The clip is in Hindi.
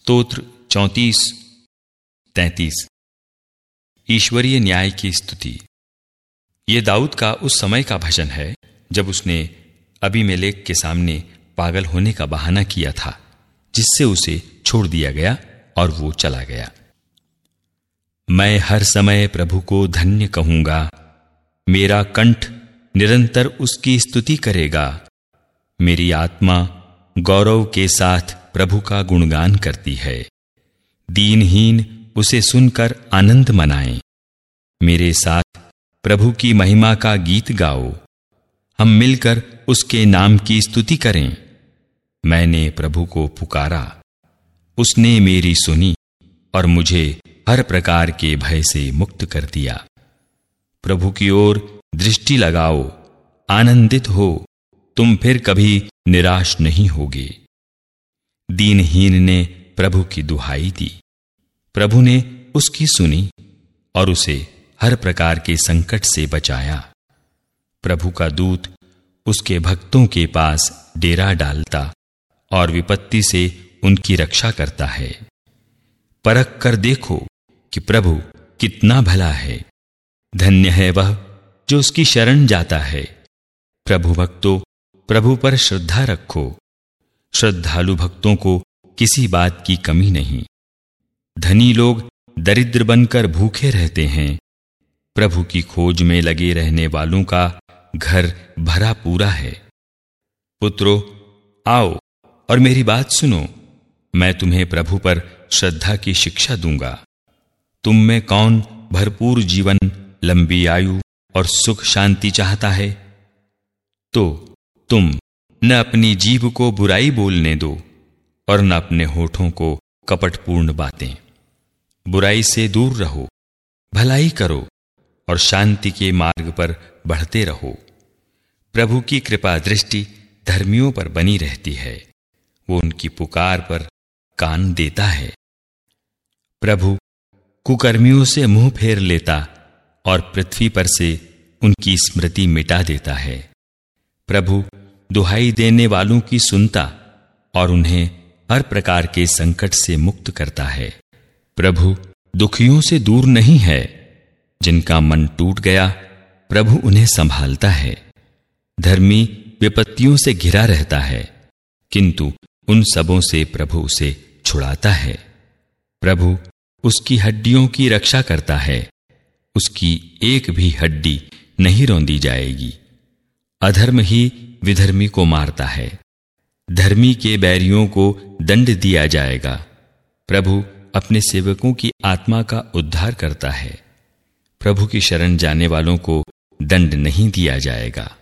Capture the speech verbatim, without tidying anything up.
स्तोत्र चौंतीस तैंतीस। ईश्वरीय न्याय की स्तुति। ये दाऊद का उस समय का भजन है जब उसने अबीमेलेक के सामने पागल होने का बहाना किया था, जिससे उसे छोड़ दिया गया और वो चला गया। मैं हर समय प्रभु को धन्य कहूंगा, मेरा कंठ निरंतर उसकी स्तुति करेगा। मेरी आत्मा गौरव के साथ प्रभु का गुणगान करती है। दीनहीन उसे सुनकर आनंद मनाएं। मेरे साथ प्रभु की महिमा का गीत गाओ। हम मिलकर उसके नाम की स्तुति करें। मैंने प्रभु को पुकारा, उसने मेरी सुनी और मुझे हर प्रकार के भय से मुक्त कर दिया। प्रभु की ओर दृष्टि लगाओ, आनंदित हो, तुम फिर कभी निराश नहीं होगे। दीनहीन ने प्रभु की दुहाई दी, प्रभु ने उसकी सुनी और उसे हर प्रकार के संकट से बचाया। प्रभु का दूत उसके भक्तों के पास डेरा डालता और विपत्ति से उनकी रक्षा करता है। परख कर देखो कि प्रभु कितना भला है। धन्य है वह जो उसकी शरण जाता है। प्रभु भक्तों, प्रभु पर श्रद्धा रखो। श्रद्धालु भक्तों को किसी बात की कमी नहीं। धनी लोग दरिद्र बनकर भूखे रहते हैं। प्रभु की खोज में लगे रहने वालों का घर भरा पूरा है। पुत्रों, आओ और मेरी बात सुनो। मैं तुम्हें प्रभु पर श्रद्धा की शिक्षा दूंगा। तुम में कौन भरपूर जीवन, लंबी आयु और सुख शांति चाहता है? तो तुम न अपनी जीभ को बुराई बोलने दो और न अपने होठों को कपटपूर्ण बातें। बुराई से दूर रहो, भलाई करो और शांति के मार्ग पर बढ़ते रहो। प्रभु की कृपा दृष्टि धर्मियों पर बनी रहती है, वो उनकी पुकार पर कान देता है। प्रभु कुकर्मियों से मुंह फेर लेता और पृथ्वी पर से उनकी स्मृति मिटा देता है। प्रभु दुहाई देने वालों की सुनता और उन्हें हर प्रकार के संकट से मुक्त करता है। प्रभु दुखियों से दूर नहीं है। जिनका मन टूट गया, प्रभु उन्हें संभालता है। धर्मी विपत्तियों से घिरा रहता है, किंतु उन सबों से प्रभु उसे छुड़ाता है। प्रभु उसकी हड्डियों की रक्षा करता है, उसकी एक भी हड्डी नहीं रौंदी जाएगी। अधर्म ही विधर्मी को मारता है, धर्मी के बैरियों को दंड दिया जाएगा। प्रभु अपने सेवकों की आत्मा का उद्धार करता है। प्रभु की शरण जाने वालों को दंड नहीं दिया जाएगा।